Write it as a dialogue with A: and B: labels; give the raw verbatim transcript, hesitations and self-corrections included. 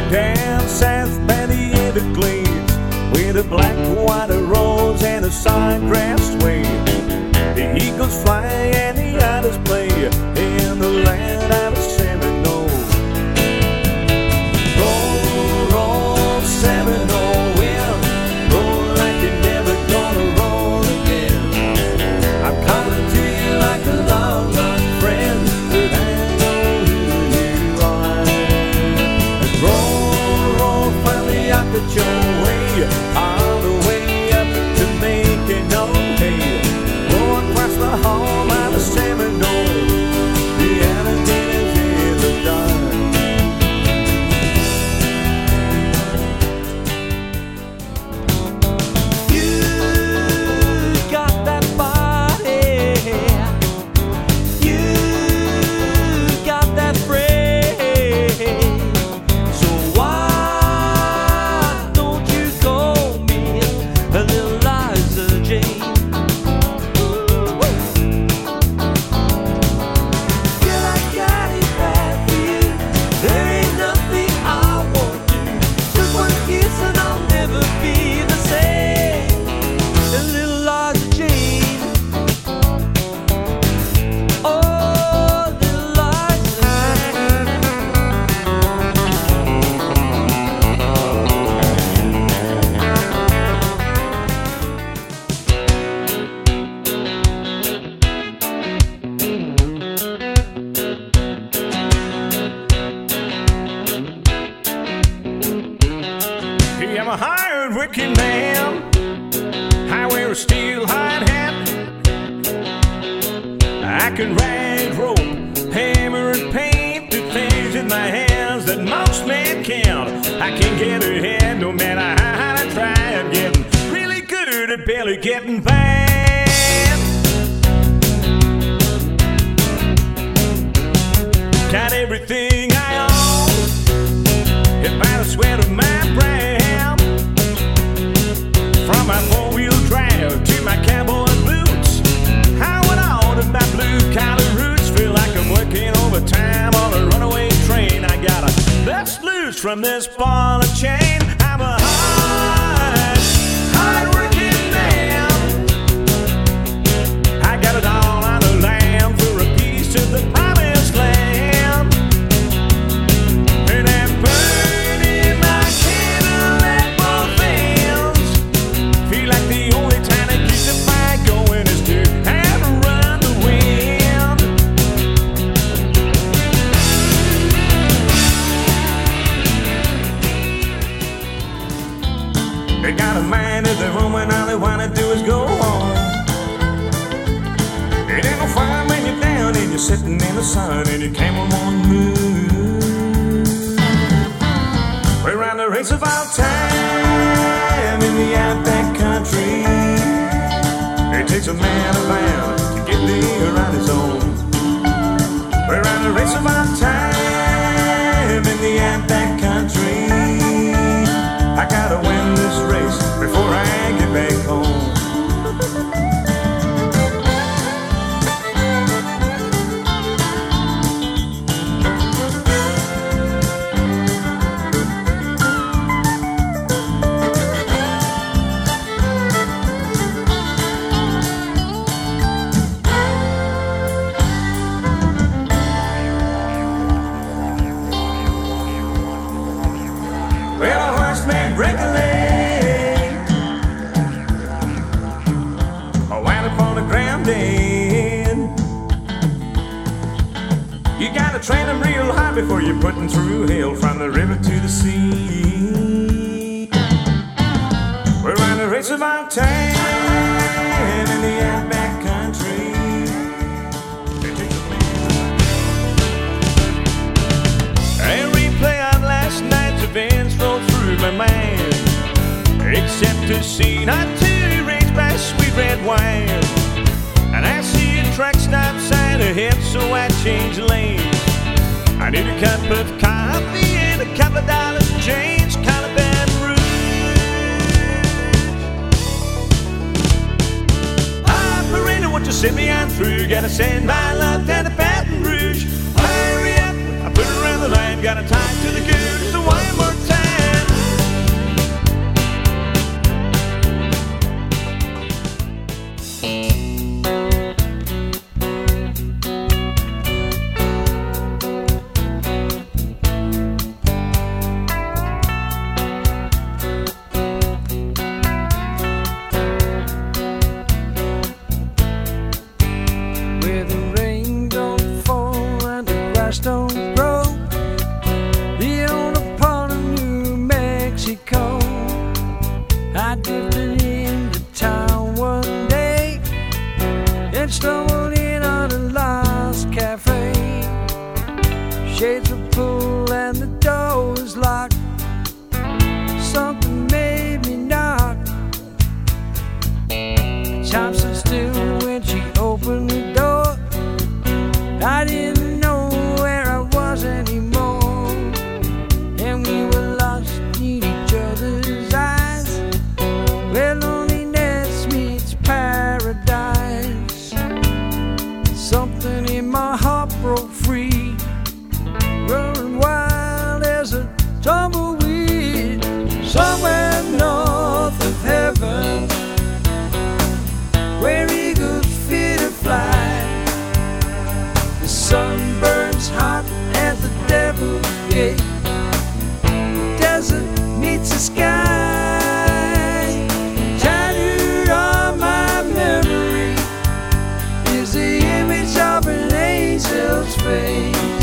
A: down south by the Everglades, with a black, white rose and a side-grass sway. The eagles fly and the otters play in the land of the Seminole. Roll, roll, Seminole wind, roll like you're never gonna roll again. I'm coming to you like a long lost friend, but I know who you are. And roll, roll from the Okeechobee way, all the way up to Macon, oh hey. Roll across the hall of the Seminole, the alligators in the dark. You got that body, you got that phrase. So why don't you call me a little Liza Jane? Girl, I got it bad for you. There ain't nothing I won't do. Just one kiss and I'll never be the same. A little Liza Jane. Oh, little Liza Jane. Hey, I'm a hired working man. I wear a steel hard hat. I can ride rope, hammer and paint, do things in my hands that most men can't. I can get ahead no matter how hard I try. I'm getting really good at barely getting by. Got everything I own, if by the sweat of my brow. From my four-wheel drive to my cowboy boots, how and on in my blue-collar roots. Feel like I'm working overtime on a runaway train. I gotta bust loose from this ball of chain. I'm a hard, hard-working man. I got it all on the lamb for a piece of the promised land. And I'm burning my candle at both ends. Feel like the only time to keep the fire going is to outrun the wind. They got a mind of their own when all they wanna do is go on. It ain't no fun when you're down and you're sitting in the sun and your camel won't move. We're on the race of our time in the outback country. It takes a man of land to get there on his own. We're on the race of our time in the outback country. I gotta win this race before I get back home. Well, a horse may break a leg, or wind up on the ground dead. You gotta train them real hard before you're putting through hell, from the river to the sea. We're on the race of our time in the outback country. It takes a man. Every play on last night's events roll through my mind, except to see not two raised by sweet red wine. And I see a truck stop sign ahead, so I change lanes. I need a cup of coffee and a couple of dollars change, kind of bad Rouge. Operator, won't you send me on through? Gotta send my love down to Baton Rouge. Hurry up, I put her around the line, gotta tie to the goose, so why more and the door was locked. Something made me knock. Time stood still when she opened the door. I didn't know where I was anymore, and we were lost in each other's eyes, where loneliness meets paradise. Something in my heart broke free, running wild as a tumbleweed. Somewhere north of heaven, where eagles fear to fly, the sun burns hot at the devil's gate. The desert meets the sky. Tattooed on my memory is the image of an angel's face.